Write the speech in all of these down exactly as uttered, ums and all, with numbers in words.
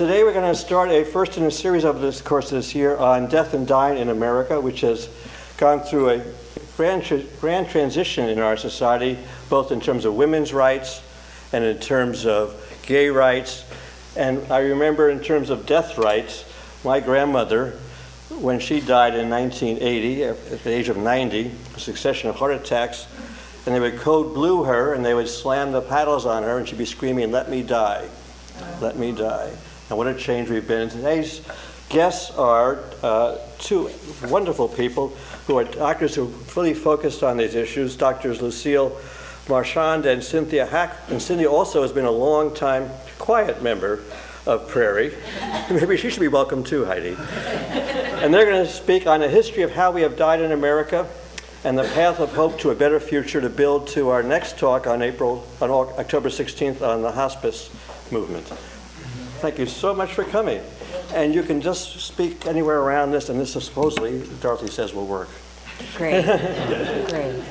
Today we're going to start a first in a series of this course this year on death and dying in America, which has gone through a grand, tra- grand transition in our society, both in terms of women's rights and in terms of gay rights. And I remember in terms of death rights, my grandmother, when she died in nineteen eighty at the age of ninety, a succession of heart attacks, and they would code blue her and they would slam the paddles on her and she'd be screaming, "Let me die, let me die." And what a change we've been. Today's guests are uh, two wonderful people who are doctors who are fully focused on these issues, Doctors Lucille Marchand and Cynthia Hack. And Cynthia also has been a long-time quiet member of Prairie. Maybe she should be welcome too, Heidi. And they're going to speak on the history of how we have died in America and the path of hope to a better future to build to our next talk on April, on October sixteenth on the hospice movement. Thank you so much for coming. And you can just speak anywhere around this, and this is supposedly, Dorothy says, will work. Great. Great.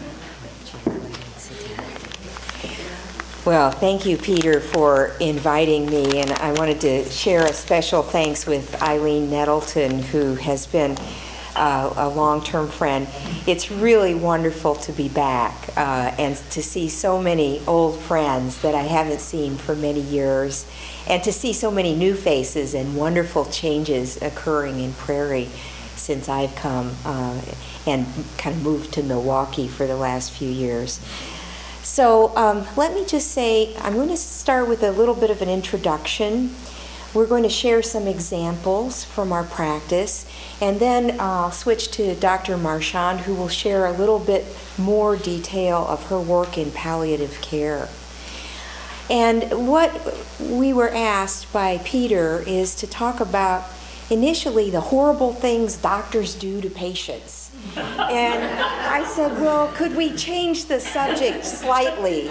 Well, thank you, Peter, for inviting me. And I wanted to share a special thanks with Eileen Nettleton, who has been uh, a long-term friend. It's really wonderful to be back uh, and to see so many old friends that I haven't seen for many years, and to see so many new faces and wonderful changes occurring in Prairie since I've come uh, and kind of moved to Milwaukee for the last few years. So um, let me just say, I'm going to start with a little bit of an introduction. We're going to share some examples from our practice, and then I'll switch to Doctor Marchand, who will share a little bit more detail of her work in palliative care. And what we were asked by Peter is to talk about initially the horrible things doctors do to patients. And I said, well, could we change the subject slightly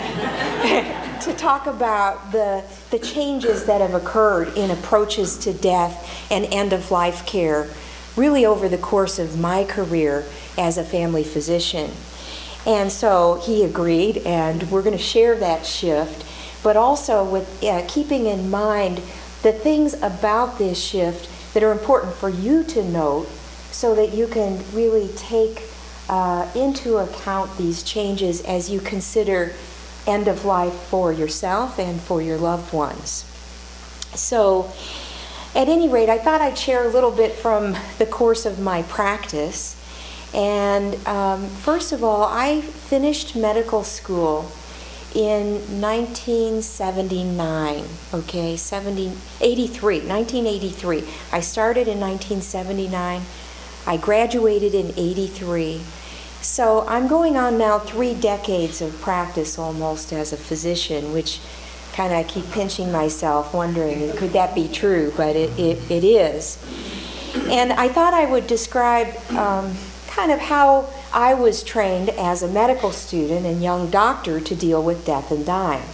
to talk about the, the changes that have occurred in approaches to death and end-of-life care, really over the course of my career as a family physician. And so he agreed, and we're going to share that shift, but also with uh, keeping in mind the things about this shift that are important for you to note so that you can really take uh, into account these changes as you consider end of life for yourself and for your loved ones. So at any rate, I thought I'd share a little bit from the course of my practice. And um, first of all, I finished medical school in nineteen seventy-nine, okay, seventy, eighty-three, nineteen eighty-three. I started in nineteen seventy-nine. I graduated in eighty-three. So I'm going on now three decades of practice almost as a physician, which kind of keep pinching myself, wondering, could that be true? But it, it, it is. And I thought I would describe um, kind of how I was trained as a medical student and young doctor to deal with death and dying.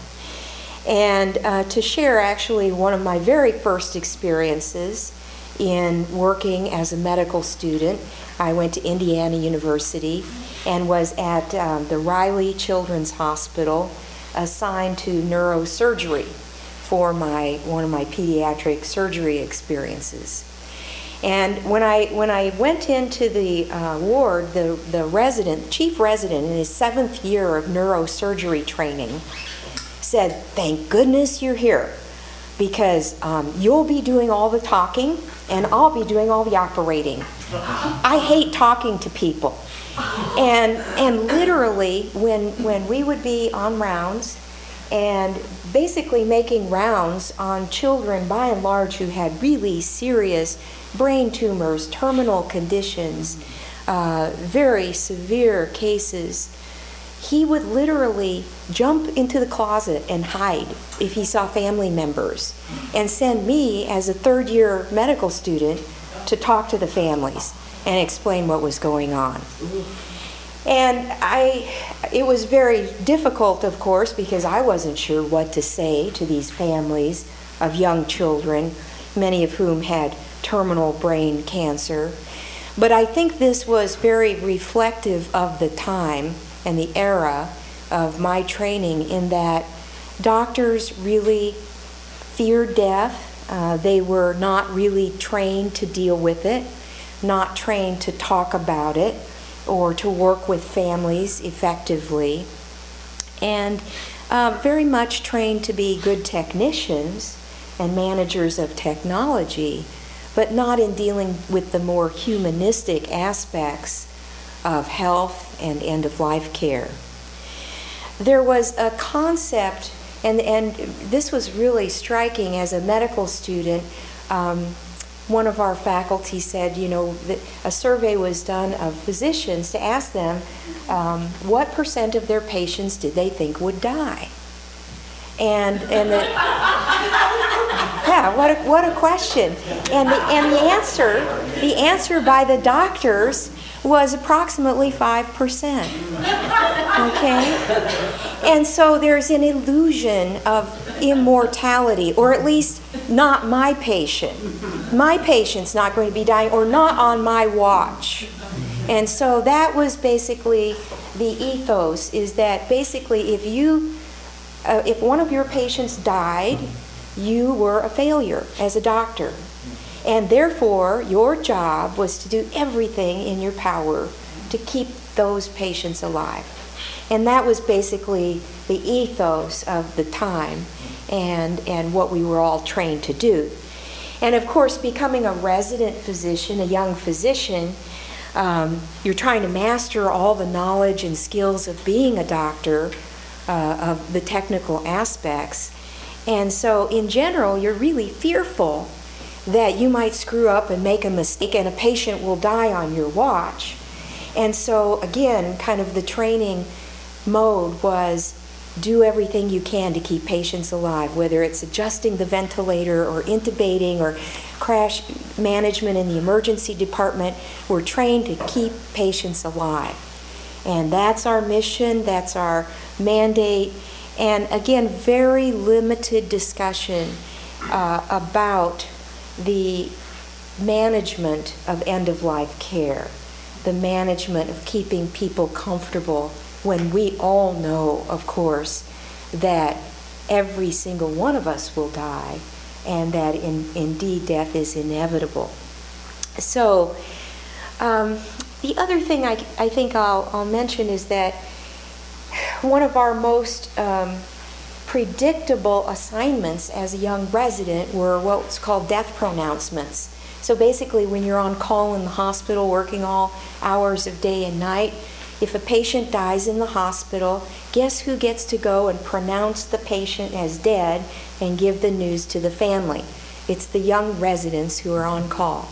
And uh, to share actually one of my very first experiences in working as a medical student. I went to Indiana University and was at um, the Riley Children's Hospital assigned to neurosurgery for my one of my pediatric surgery experiences. And when I when I went into the uh, ward, the, the resident, chief resident in his seventh year of neurosurgery training said, "Thank goodness you're here, because um, you'll be doing all the talking and I'll be doing all the operating. I hate talking to people." And and literally, when when we would be on rounds and basically making rounds on children by and large who had really serious brain tumors, terminal conditions, uh, very severe cases, he would literally jump into the closet and hide if he saw family members and send me as a third year medical student to talk to the families and explain what was going on. And I, it was very difficult, of course, because I wasn't sure what to say to these families of young children, many of whom had terminal brain cancer. But I think this was very reflective of the time and the era of my training, in that doctors really feared death. Uh, they were not really trained to deal with it, not trained to talk about it, or to work with families effectively, and uh, very much trained to be good technicians and managers of technology, but not in dealing with the more humanistic aspects of health and end-of-life care. There was a concept, and, and this was really striking as a medical student. Um, one of our faculty said, you know, that a survey was done of physicians to ask them um, what percent of their patients did they think would die. And, and the, yeah, what a, what a question. And the, and the answer, the answer by the doctors was approximately five percent. Okay? And so there's an illusion of immortality, or at least not my patient. My patient's not going to be dying, or not on my watch. And so that was basically the ethos, is that basically if you, uh, if one of your patients died, you were a failure as a doctor. And therefore, your job was to do everything in your power to keep those patients alive. And that was basically the ethos of the time and, and what we were all trained to do. And of course, becoming a resident physician, a young physician, um, you're trying to master all the knowledge and skills of being a doctor, uh, of the technical aspects. And so in general, you're really fearful that you might screw up and make a mistake and a patient will die on your watch. And so again, kind of the training mode was do everything you can to keep patients alive, whether it's adjusting the ventilator or intubating or crash management in the emergency department. We're trained to keep patients alive. And that's our mission, that's our mandate. And again, very limited discussion uh, about the management of end-of-life care, the management of keeping people comfortable, when we all know, of course, that every single one of us will die and that in, indeed death is inevitable. So um, the other thing I, I think I'll, I'll mention is that one of our most um, predictable assignments as a young resident were what's called death pronouncements. So basically, when you're on call in the hospital working all hours of day and night, if a patient dies in the hospital, guess who gets to go and pronounce the patient as dead and give the news to the family? It's the young residents who are on call.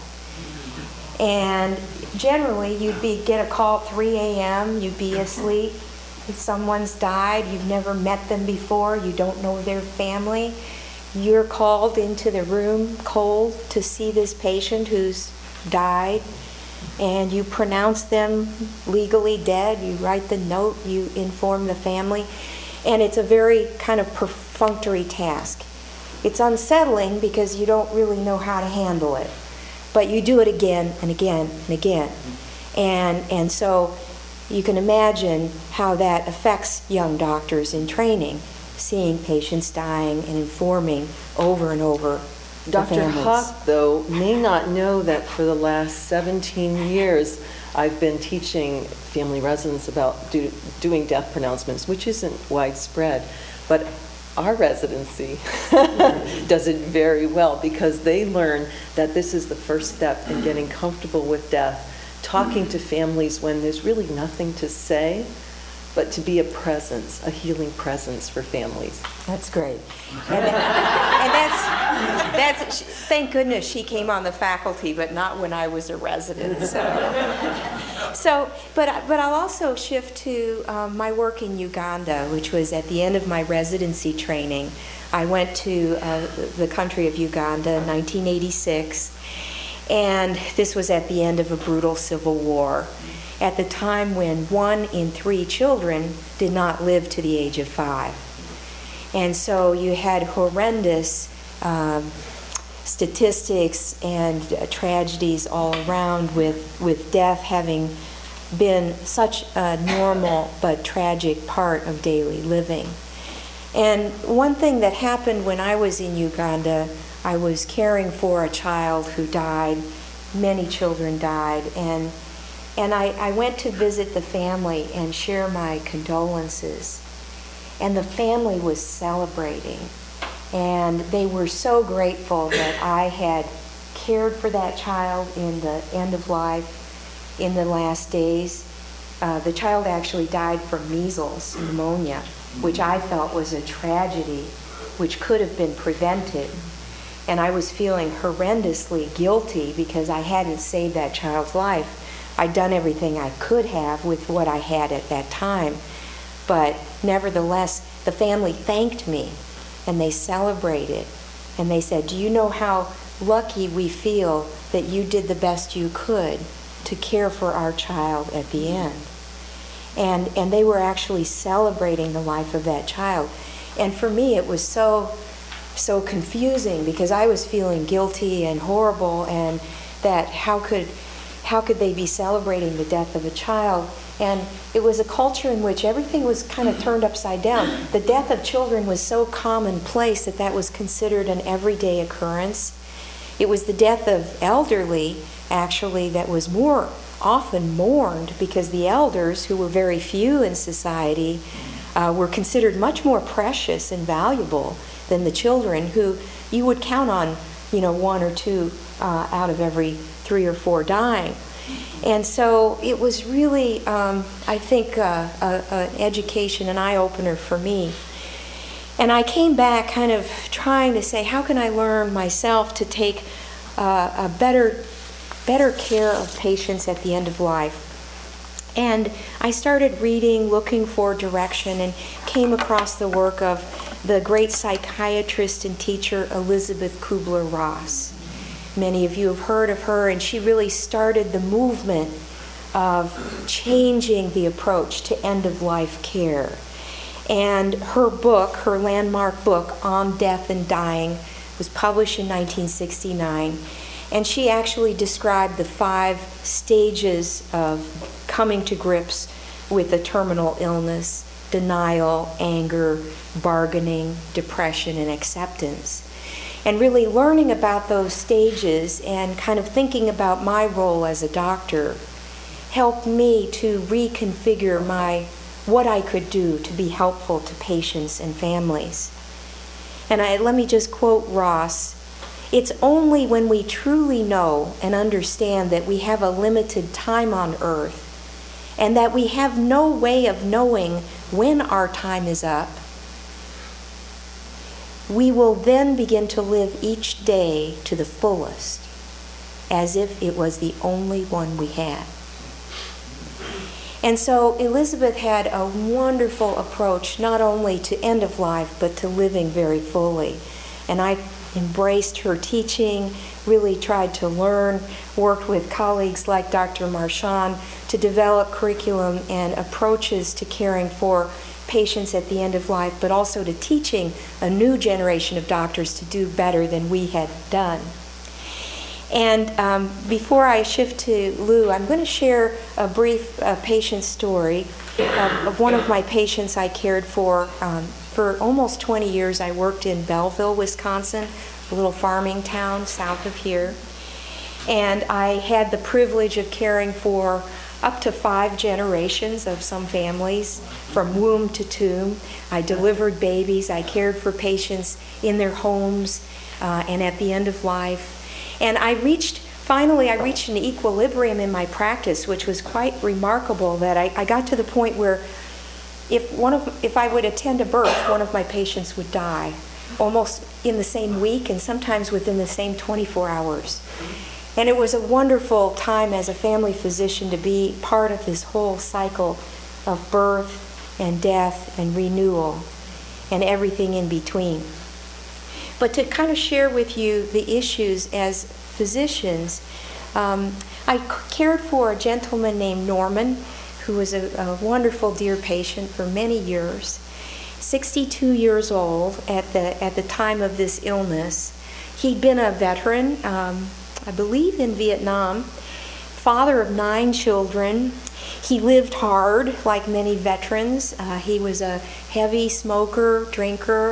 And generally, you'd be get a call at three a m, you'd be asleep. If someone's died, you've never met them before, you don't know their family, you're called into the room cold to see this patient who's died, and you pronounce them legally dead, you write the note, you inform the family, and it's a very kind of perfunctory task. It's unsettling because you don't really know how to handle it, but you do it again and again and again. And, and so you can imagine how that affects young doctors in training, seeing patients dying and informing over and over the Doctor families. Hawk, though, may not know that for the last seventeen years, I've been teaching family residents about do, doing death pronouncements, which isn't widespread, but our residency does it very well because they learn that this is the first step in getting comfortable with death, talking to families when there's really nothing to say, but to be a presence, a healing presence for families. That's great. And, that, and that's, that's, thank goodness she came on the faculty, but not when I was a resident. So, so but, but I'll also shift to um, my work in Uganda, which was at the end of my residency training. I went to uh, the country of Uganda in nineteen eighty-six, and this was at the end of a brutal civil war, at the time when one in three children did not live to the age of five. And so you had horrendous um, statistics and uh, tragedies all around, with, with death having been such a normal but tragic part of daily living. And one thing that happened when I was in Uganda, I was caring for a child who died. Many children died, and and I, I went to visit the family and share my condolences. And the family was celebrating, and they were so grateful that I had cared for that child in the end of life, in the last days. Uh, the child actually died from measles, pneumonia, which I felt was a tragedy, which could have been prevented. And I was feeling horrendously guilty because I hadn't saved that child's life. I'd done everything I could have with what I had at that time. But nevertheless, the family thanked me, and they celebrated. And they said, do you know how lucky we feel that you did the best you could to care for our child at the end? And, and they were actually celebrating the life of that child. And for me, it was so, so confusing because I was feeling guilty and horrible, and that how could, how could they be celebrating the death of a child? And it was a culture in which everything was kind of turned upside down. The death of children was so commonplace that that was considered an everyday occurrence. It was the death of elderly, actually, that was more often mourned because the elders, who were very few in society, uh, were considered much more precious and valuable than the children, who you would count on, you know, one or two uh, out of every three or four dying. And so it was really, um, I think, uh, a, an education, an eye-opener for me. And I came back kind of trying to say, how can I learn myself to take uh, a better, better care of patients at the end of life? And I started reading, looking for direction, and came across the work of the great psychiatrist and teacher Elisabeth Kubler-Ross. Many of you have heard of her, and she really started the movement of changing the approach to end-of-life care. And her book, her landmark book, On Death and Dying, was published in nineteen sixty-nine. And she actually described the five stages of coming to grips with a terminal illness: denial, anger, bargaining, depression, and acceptance. And really learning about those stages and kind of thinking about my role as a doctor helped me to reconfigure my what I could do to be helpful to patients and families. And I, let me just quote Ross. It's only when we truly know and understand that we have a limited time on earth and that we have no way of knowing when our time is up, we will then begin to live each day to the fullest, as if it was the only one we had. And so Elisabeth had a wonderful approach, not only to end of life, but to living very fully. And I embraced her teaching, really tried to learn, worked with colleagues like Doctor Marchand to develop curriculum and approaches to caring for patients at the end of life, but also to teaching a new generation of doctors to do better than we had done. And um, before I shift to Lou, I'm going to share a brief uh, patient story of, of one of my patients I cared for. Um, for almost twenty years, I worked in Belleville, Wisconsin, a little farming town south of here. And I had the privilege of caring for up to five generations of some families, from womb to tomb. I delivered babies. I cared for patients in their homes uh, and at the end of life. And I reached, finally, I reached an equilibrium in my practice, which was quite remarkable, that I, I got to the point where if, one of, if I would attend a birth, one of my patients would die, almost in the same week and sometimes within the same twenty-four hours. And it was a wonderful time as a family physician to be part of this whole cycle of birth and death and renewal and everything in between. But to kind of share with you the issues as physicians, um, I cared for a gentleman named Norman, who was a, a wonderful, dear patient for many years, sixty-two years old at the, at the time of this illness. He'd been a veteran, um, I believe in Vietnam, father of nine children. He lived hard, like many veterans. Uh, he was a heavy smoker, drinker,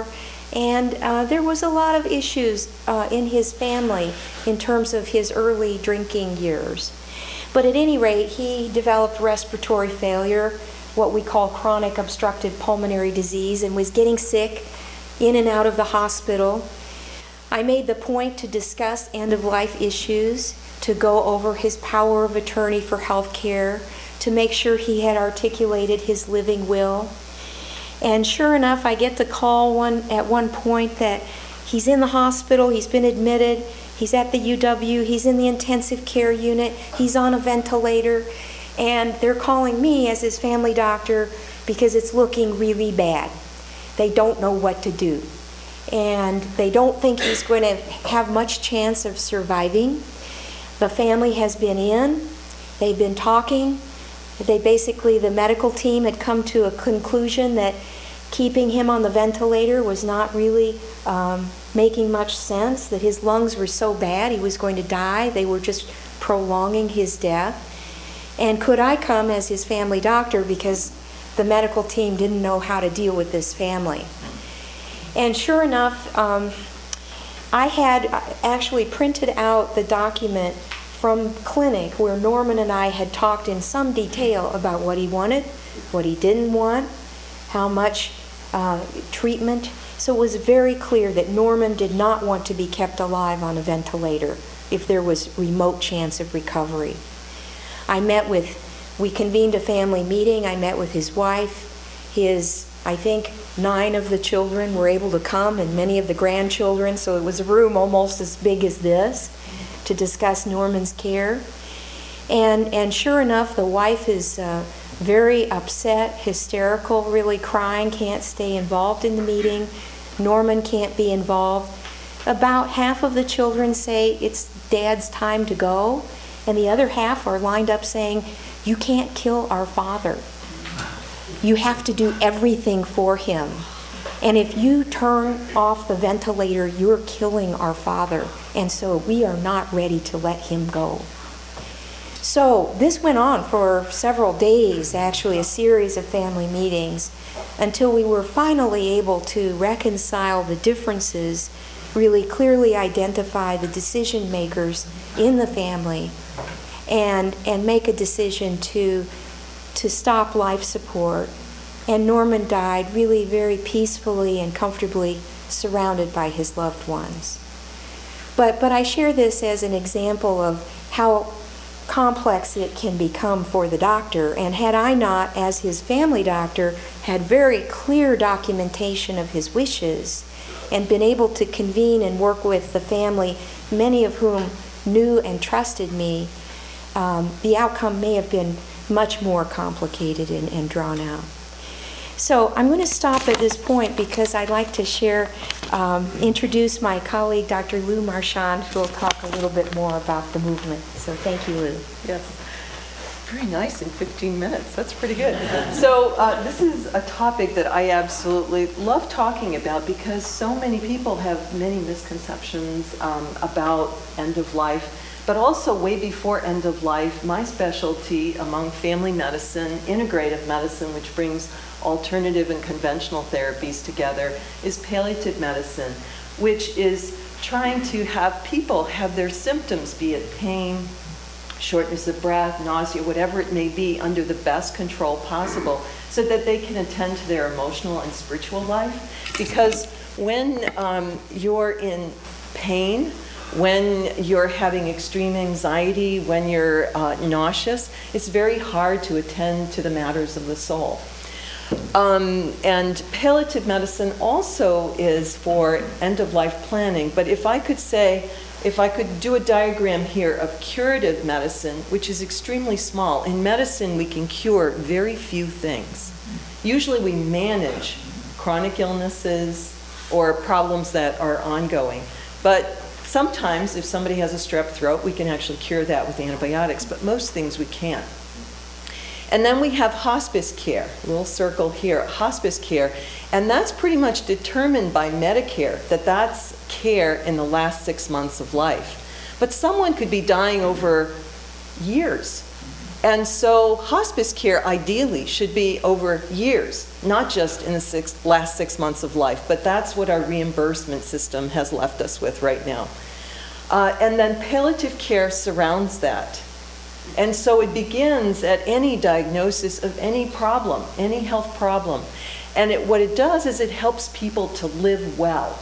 And uh, there was a lot of issues uh, in his family in terms of his early drinking years. But at any rate, he developed respiratory failure, what we call chronic obstructive pulmonary disease, and was getting sick in and out of the hospital. I made the point to discuss end-of-life issues, to go over his power of attorney for health care, to make sure he had articulated his living will. And sure enough, I get the call one at one point that he's in the hospital, he's been admitted, he's at the U W, he's in the intensive care unit, he's on a ventilator, and they're calling me as his family doctor because it's looking really bad. They don't know what to do. And they don't think he's going to have much chance of surviving. The family has been in, they've been talking. They basically, the medical team had come to a conclusion that keeping him on the ventilator was not really um, making much sense, that his lungs were so bad he was going to die. They were just prolonging his death. And could I come as his family doctor because the medical team didn't know how to deal with this family. And sure enough, um, I had actually printed out the document from clinic where Norman and I had talked in some detail about what he wanted, what he didn't want, how much uh, treatment. So it was very clear that Norman did not want to be kept alive on a ventilator if there was remote chance of recovery. I met with, we convened a family meeting. I met with his wife. His, I think, nine of the children were able to come and many of the grandchildren, so it was a room almost as big as this to discuss Norman's care. And, and sure enough, the wife is uh, very upset, hysterical, really crying, can't stay involved in the meeting. Norman can't be involved. About half of the children say it's Dad's time to go, and the other half are lined up saying, you can't kill our father. You have to do everything for him. And if you turn off the ventilator, you're killing our father. And so we are not ready to let him go. So this went on for several days, actually, a series of family meetings, until we were finally able to reconcile the differences, really clearly identify the decision makers in the family, and, and make a decision to, to stop life support. And Norman died really very peacefully and comfortably surrounded by his loved ones. But, but I share this as an example of how complex it can become for the doctor. And had I not, as his family doctor, had very clear documentation of his wishes and been able to convene and work with the family, many of whom knew and trusted me, um, the outcome may have been much more complicated and, and drawn out. So I'm going to stop at this point because I'd like to share, um, introduce my colleague, Doctor Lou Marchand, who will talk a little bit more about the movement. So thank you, Lou. Yes. Very nice in fifteen minutes. That's pretty good. So uh, this is a topic that I absolutely love talking about because so many people have many misconceptions um, about end of life, but also way before end of life. My specialty among family medicine, integrative medicine, which brings alternative and conventional therapies together, is palliative medicine, which is trying to have people have their symptoms, be it pain, shortness of breath, nausea, whatever it may be, under the best control possible so that they can attend to their emotional and spiritual life. Because when um, you're in pain, when you're having extreme anxiety, when you're uh, nauseous, it's very hard to attend to the matters of the soul. Um, and palliative medicine also is for end-of-life planning. But if I could say, if I could do a diagram here of curative medicine, which is extremely small. In medicine, we can cure very few things. Usually we manage chronic illnesses or problems that are ongoing. But sometimes, if somebody has a strep throat, we can actually cure that with antibiotics. But most things we can't. And then we have hospice care, little circle here, hospice care, and that's pretty much determined by Medicare, that that's care in the last six months of life. But someone could be dying over years, And so hospice care ideally should be over years, not just in the six, last six months of life, but that's what our reimbursement system has left us with right now. Uh, and then palliative care surrounds that. And so it begins at any diagnosis of any problem, any health problem. And it, what it does is it helps people to live well.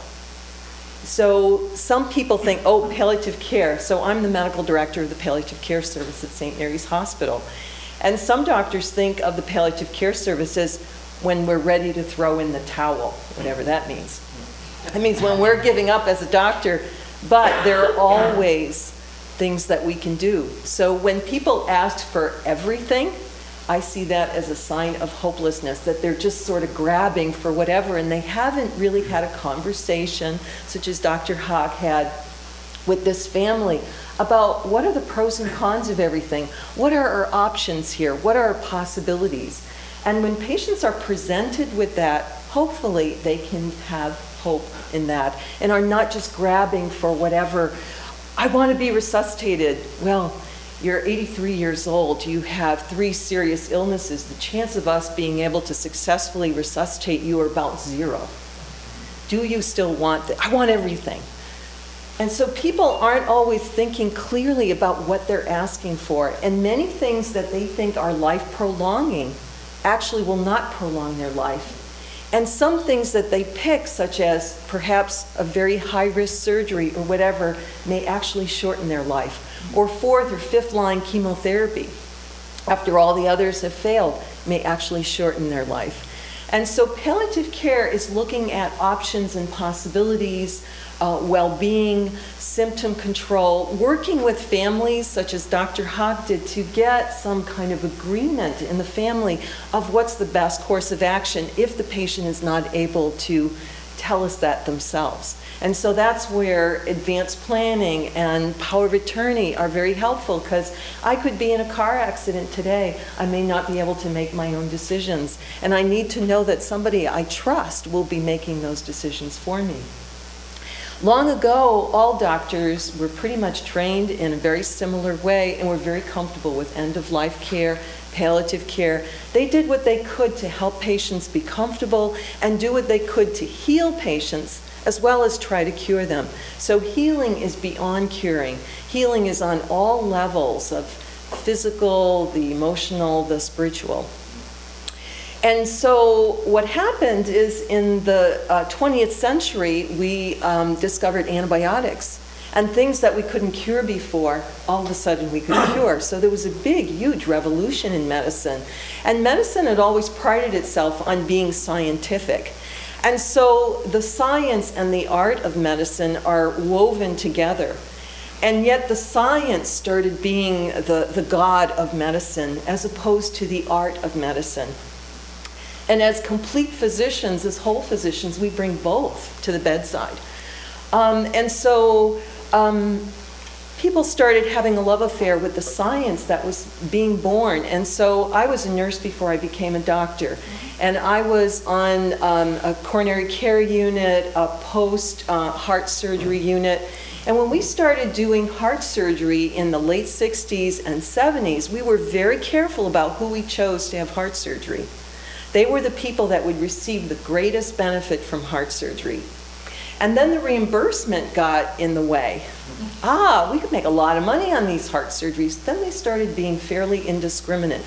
So some people think, oh, palliative care. So I'm the medical director of the palliative care service at Saint Mary's Hospital. And some doctors think of the palliative care service as when we're ready to throw in the towel, whatever that means. It means when we're giving up as a doctor, but there are always things that we can do. So when people ask for everything, I see that as a sign of hopelessness, that they're just sort of grabbing for whatever, and they haven't really had a conversation, such as Doctor Haack had with this family, about what are the pros and cons of everything? What are our options here? What are our possibilities? And when patients are presented with that, hopefully they can have hope in that and are not just grabbing for whatever. I want to be resuscitated. Well, you're eighty-three years old, you have three serious illnesses. The chance of us being able to successfully resuscitate you are about zero. Do you still want that? I want everything. And so people aren't always thinking clearly about what they're asking for. And many things that they think are life prolonging actually will not prolong their life. And some things that they pick, such as perhaps a very high-risk surgery or whatever, may actually shorten their life. Or fourth or fifth line chemotherapy, after all the others have failed, may actually shorten their life. And so palliative care is looking at options and possibilities, uh, well-being, symptom control, working with families such as Doctor Haack did to get some kind of agreement in the family of what's the best course of action if the patient is not able to tell us that themselves. And so that's where advanced planning and power of attorney are very helpful, because I could be in a car accident today. I may not be able to make my own decisions. And I need to know that somebody I trust will be making those decisions for me. Long ago, all doctors were pretty much trained in a very similar way and were very comfortable with end-of-life care, palliative care. They did what they could to help patients be comfortable and do what they could to heal patients as well as try to cure them. So healing is beyond curing. Healing is on all levels of physical, the emotional, the spiritual. And so what happened is in the uh, twentieth century, we um, discovered antibiotics. And things that we couldn't cure before, all of a sudden we could cure. So there was a big, huge revolution in medicine. And medicine had always prided itself on being scientific. And so the science and the art of medicine are woven together. And yet the science started being the, the god of medicine as opposed to the art of medicine. And as complete physicians, as whole physicians, we bring both to the bedside. Um, and so um, people started having a love affair with the science that was being born. And so I was a nurse before I became a doctor. And I was on um, a coronary care unit, a post-heart uh, surgery unit. And when we started doing heart surgery in the late sixties and seventies, we were very careful about who we chose to have heart surgery. They were the people that would receive the greatest benefit from heart surgery. And then the reimbursement got in the way. Ah, we could make a lot of money on these heart surgeries. Then they started being fairly indiscriminate.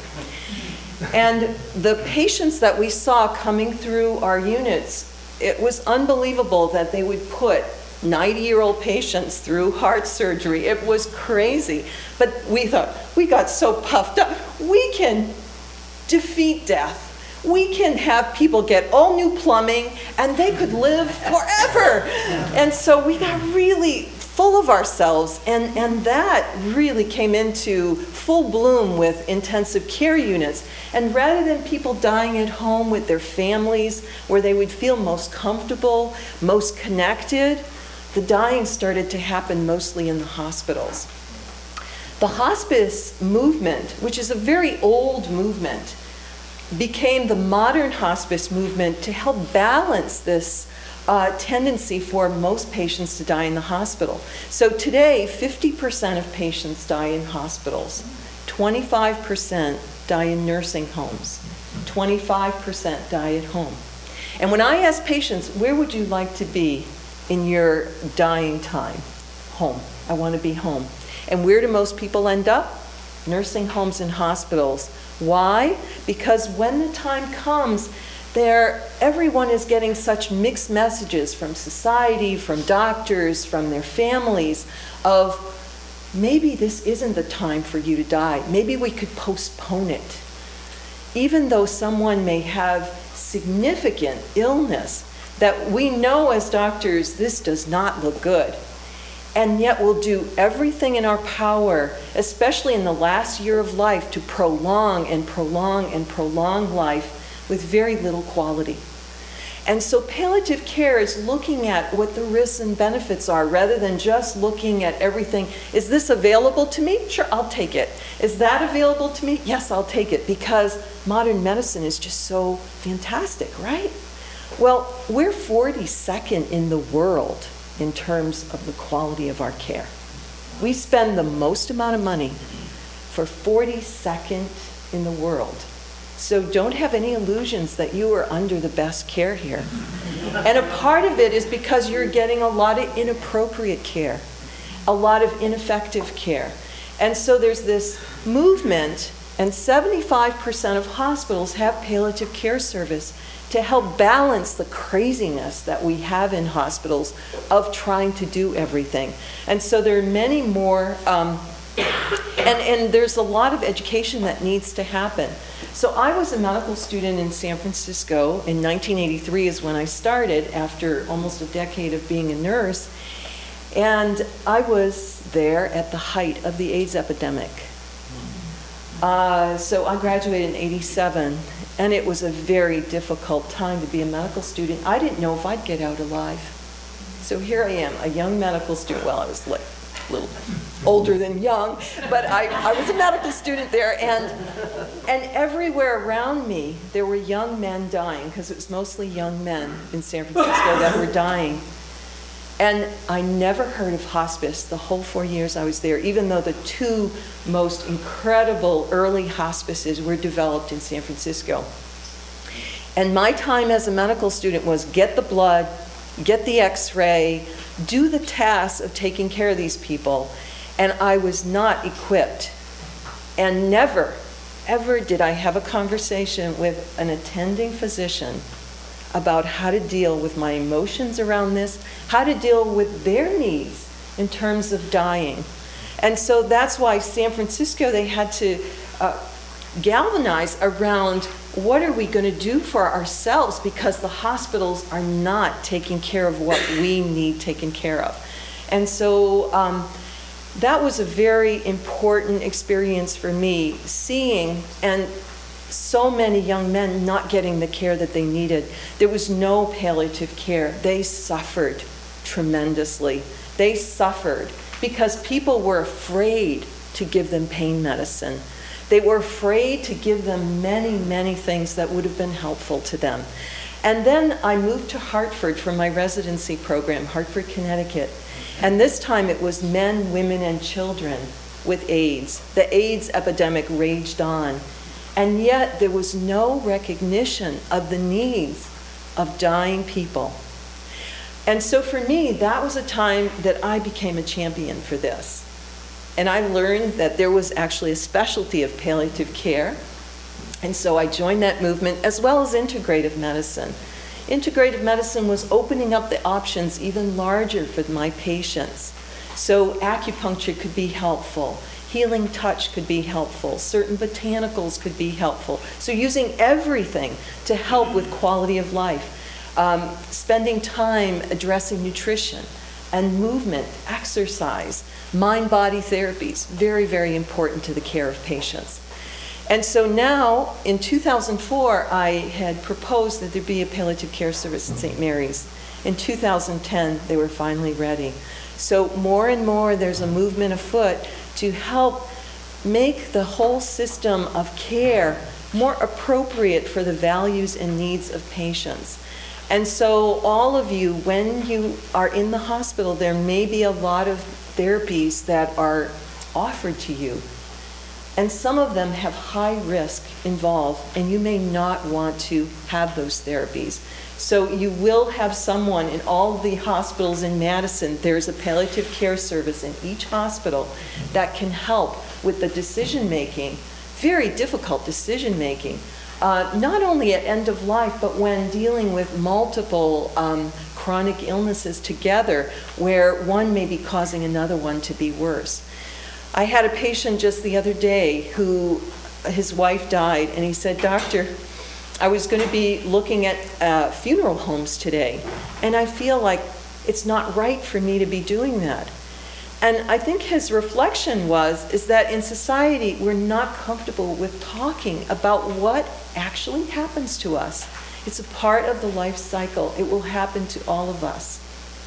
And the patients that we saw coming through our units, it was unbelievable that they would put ninety-year-old patients through heart surgery. It was crazy. But we thought, we got so puffed up. We can defeat death. We can have people get all new plumbing and they could live forever. And so we got really full of ourselves, and, and that really came into full bloom with intensive care units. And rather than people dying at home with their families, where they would feel most comfortable, most connected, the dying started to happen mostly in the hospitals. The hospice movement, which is a very old movement, became the modern hospice movement to help balance this uh, tendency for most patients to die in the hospital. So today, fifty percent of patients die in hospitals. twenty-five percent die in nursing homes, twenty-five percent die at home. And when I ask patients, where would you like to be in your dying time? Home. I want to be home. And where do most people end up? Nursing homes and hospitals. Why? Because when the time comes, there, everyone is getting such mixed messages from society, from doctors, from their families of maybe this isn't the time for you to die. Maybe we could postpone it. Even though someone may have significant illness that we know as doctors, this does not look good. And yet we'll do everything in our power, especially in the last year of life, to prolong and prolong and prolong life with very little quality. And so palliative care is looking at what the risks and benefits are rather than just looking at everything. Is this available to me? Sure, I'll take it. Is that available to me? Yes, I'll take it, because modern medicine is just so fantastic, right? Well, we're forty-second in the world in terms of the quality of our care. We spend the most amount of money for forty-second in the world. So don't have any illusions that you are under the best care here. And a part of it is because you're getting a lot of inappropriate care, a lot of ineffective care. And so there's this movement, and seventy-five percent of hospitals have palliative care service to help balance the craziness that we have in hospitals of trying to do everything. And so there are many more, um, and, and there's a lot of education that needs to happen. So I was a medical student in San Francisco. In nineteen eighty-three is when I started, after almost a decade of being a nurse. And I was there at the height of the AIDS epidemic. Uh, so I graduated in eighty-seven, and it was a very difficult time to be a medical student. I didn't know if I'd get out alive. So here I am, a young medical student. Well, I was like a little older than young, but I, I was a medical student there, and, and everywhere around me, there were young men dying, because it was mostly young men in San Francisco that were dying. And I never heard of hospice the whole four years I was there, even though the two most incredible early hospices were developed in San Francisco. And my time as a medical student was get the blood, get the x-ray, do the tasks of taking care of these people. And I was not equipped. And never, ever did I have a conversation with an attending physician about how to deal with my emotions around this, how to deal with their needs in terms of dying. And so that's why San Francisco, they had to uh, galvanize around what are we going to do for ourselves, because the hospitals are not taking care of what we need taken care of. And so um, that was a very important experience for me, seeing and so many young men not getting the care that they needed. There was no palliative care. They suffered tremendously. They suffered because people were afraid to give them pain medicine. They were afraid to give them many, many things that would have been helpful to them. And then I moved to Hartford for my residency program, Hartford, Connecticut. And this time it was men, women, and children with AIDS. The AIDS epidemic raged on. And yet there was no recognition of the needs of dying people. And so for me, that was a time that I became a champion for this. And I learned that there was actually a specialty of palliative care. And so I joined that movement, as well as integrative medicine. Integrative medicine was opening up the options even larger for my patients. So acupuncture could be helpful. Healing touch could be helpful. Certain botanicals could be helpful. So using everything to help with quality of life. Um, spending time addressing nutrition and movement, exercise, mind-body therapies, very, very important to the care of patients. And so now, in two thousand four, I had proposed that there be a palliative care service at Saint Mary's. In two thousand ten, they were finally ready. So more and more, there's a movement afoot to help make the whole system of care more appropriate for the values and needs of patients. And so all of you, when you are in the hospital, there may be a lot of therapies that are offered to you. And some of them have high risk involved, and you may not want to have those therapies. So you will have someone in all the hospitals in Madison. There's a palliative care service in each hospital that can help with the decision-making, very difficult decision-making, uh, not only at end of life, but when dealing with multiple um, chronic illnesses together, where one may be causing another one to be worse. I had a patient just the other day who, his wife died, and he said, "Doctor, I was going to be looking at uh, funeral homes today, and I feel like it's not right for me to be doing that." And I think his reflection was, is that in society, we're not comfortable with talking about what actually happens to us. It's a part of the life cycle. It will happen to all of us.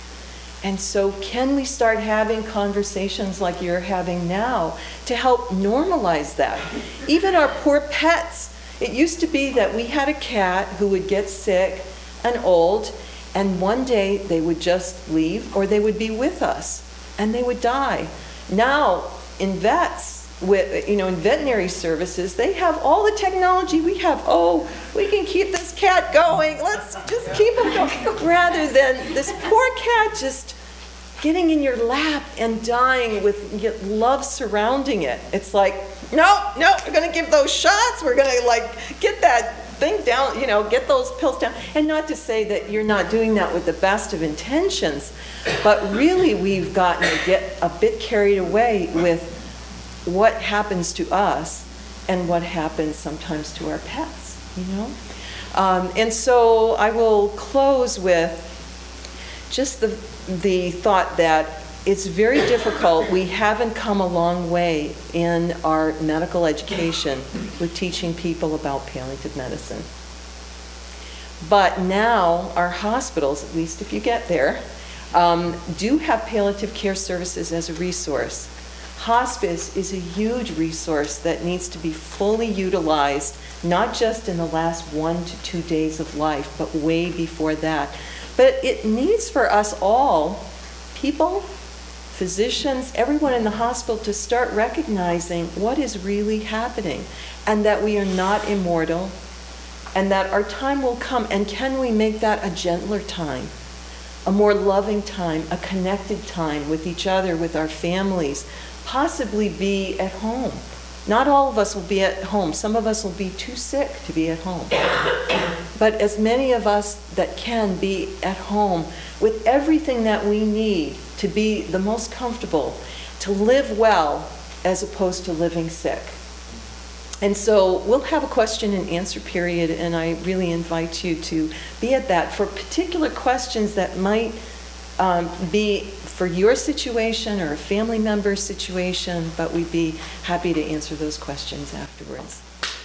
And so can we start having conversations like you're having now to help normalize that? Even our poor pets. It used to be that we had a cat who would get sick and old, and one day they would just leave, or they would be with us, and they would die. Now, in vets, with, you know, in veterinary services, they have all the technology we have. Oh, we can keep this cat going. Let's just keep him going. Rather than this poor cat just getting in your lap and dying with love surrounding it. It's like, no, no, we're going to give those shots. We're going to like get that thing down, you know, get those pills down. And not to say that you're not doing that with the best of intentions, but really we've gotten to get a bit carried away with what happens to us and what happens sometimes to our pets, you know? Um, and so I will close with just the, the thought that it's very difficult. We haven't come a long way in our medical education with teaching people about palliative medicine. But now our hospitals, at least if you get there, um, do have palliative care services as a resource. Hospice is a huge resource that needs to be fully utilized, not just in the last one to two days of life, but way before that. But it needs for us all, people, physicians, everyone in the hospital, to start recognizing what is really happening, and that we are not immortal, and that our time will come. And can we make that a gentler time, a more loving time, a connected time with each other, with our families, possibly be at home. Not all of us will be at home. Some of us will be too sick to be at home. But as many of us that can be at home with everything that we need to be the most comfortable, to live well, as opposed to living sick. And so we'll have a question and answer period, and I really invite you to be at that for particular questions that might um, be for your situation or a family member's situation, but we'd be happy to answer those questions afterwards.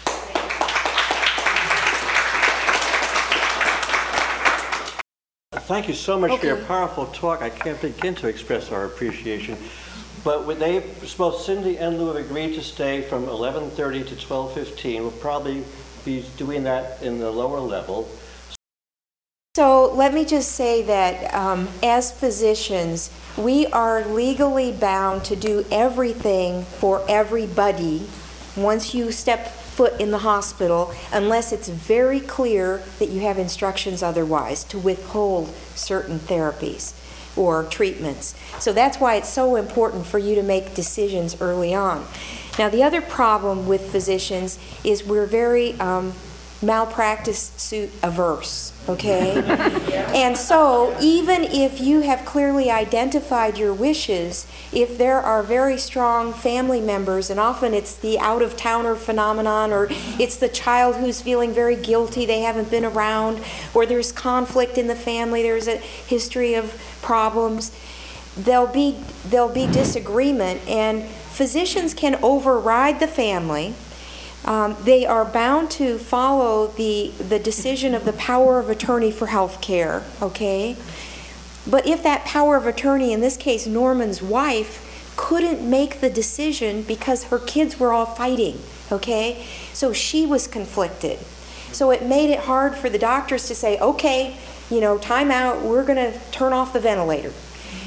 Thank you so much Okay. for your powerful talk. I can't begin to express our appreciation. But with they, both Cindy and Lou have agreed to stay from eleven thirty to twelve fifteen. We'll probably be doing that in the lower level. So let me just say that um, as physicians, we are legally bound to do everything for everybody once you step foot in the hospital, unless it's very clear that you have instructions otherwise to withhold certain therapies or treatments. So that's why it's so important for you to make decisions early on. Now, the other problem with physicians is we're very um, malpractice suit averse, okay? And so even if you have clearly identified your wishes, if there are very strong family members, and often it's the out-of-towner phenomenon, or it's the child who's feeling very guilty, they haven't been around, or there's conflict in the family, there's a history of problems, there'll be, there'll be disagreement, and physicians can override the family. Um, they are bound to follow the, the decision of the power of attorney for health care, okay? But if that power of attorney, in this case Norman's wife, couldn't make the decision because her kids were all fighting, okay? So she was conflicted. So it made it hard for the doctors to say, okay, you know, time out, we're going to turn off the ventilator.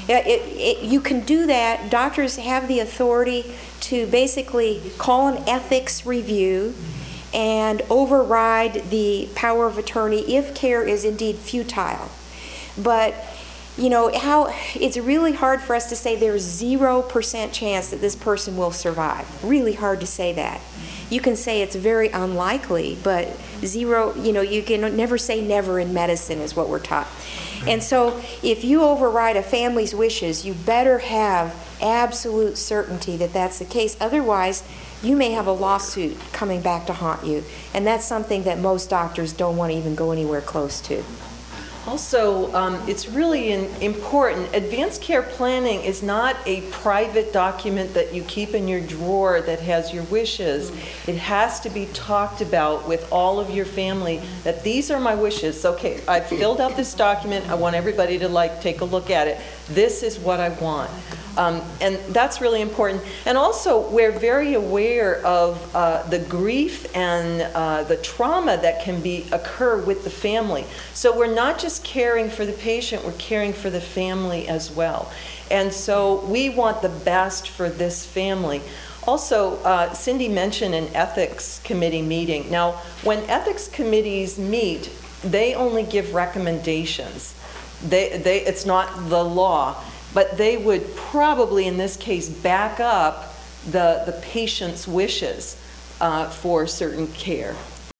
Yeah, it, it, you can do that. Doctors have the authority to basically call an ethics review and override the power of attorney if care is indeed futile. But, you know, how it's really hard for us to say there's zero percent chance that this person will survive. Really hard to say that. You can say it's very unlikely, but zero, you know, you can never say never in medicine is what we're taught. And so if you override a family's wishes, you better have absolute certainty that that's the case. Otherwise, you may have a lawsuit coming back to haunt you. And that's something that most doctors don't want to even go anywhere close to. Also, um, it's really in, important. Advanced care planning is not a private document that you keep in your drawer that has your wishes. It has to be talked about with all of your family that these are my wishes. Okay, I've filled out this document. I want everybody to like take a look at it. This is what I want. Um, and that's really important. And also, we're very aware of uh, the grief and uh, the trauma that can be occur with the family. So we're not just caring for the patient, we're caring for the family as well. And so we want the best for this family. Also, uh, Cindy mentioned an ethics committee meeting. Now, when ethics committees meet, they only give recommendations. They, they, it's not the law. But they would probably, in this case, back up the, the patient's wishes uh, for certain care.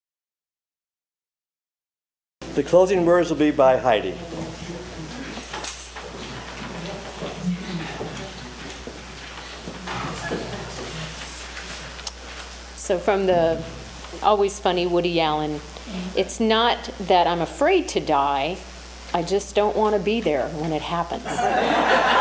The closing words will be by Heidi. So from the always funny Woody Allen, it's not that I'm afraid to die, I just don't want to be there when it happens.